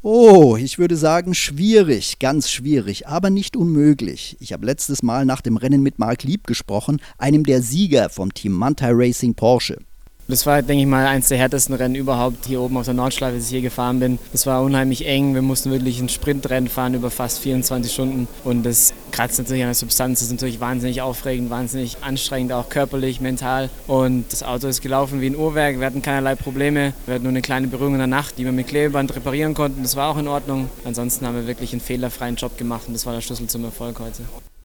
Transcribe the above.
Oh, ich würde sagen schwierig, ganz schwierig, aber nicht unmöglich. Ich habe letztes Mal nach dem Rennen mit Marc Lieb gesprochen, einem der Sieger vom Team Manthey Racing Porsche. Das war, denke ich mal, eines der härtesten Rennen überhaupt hier oben auf der Nordschleife, das ich je gefahren bin. Das war unheimlich eng. Wir mussten wirklich ein Sprintrennen fahren über fast 24 Stunden. Und das kratzt natürlich an der Substanz. Das ist natürlich wahnsinnig aufregend, wahnsinnig anstrengend, auch körperlich, mental. Und das Auto ist gelaufen wie ein Uhrwerk. Wir hatten keinerlei Probleme. Wir hatten nur eine kleine Berührung in der Nacht, die wir mit Klebeband reparieren konnten. Das war auch in Ordnung. Ansonsten haben wir wirklich einen fehlerfreien Job gemacht und das war der Schlüssel zum Erfolg heute.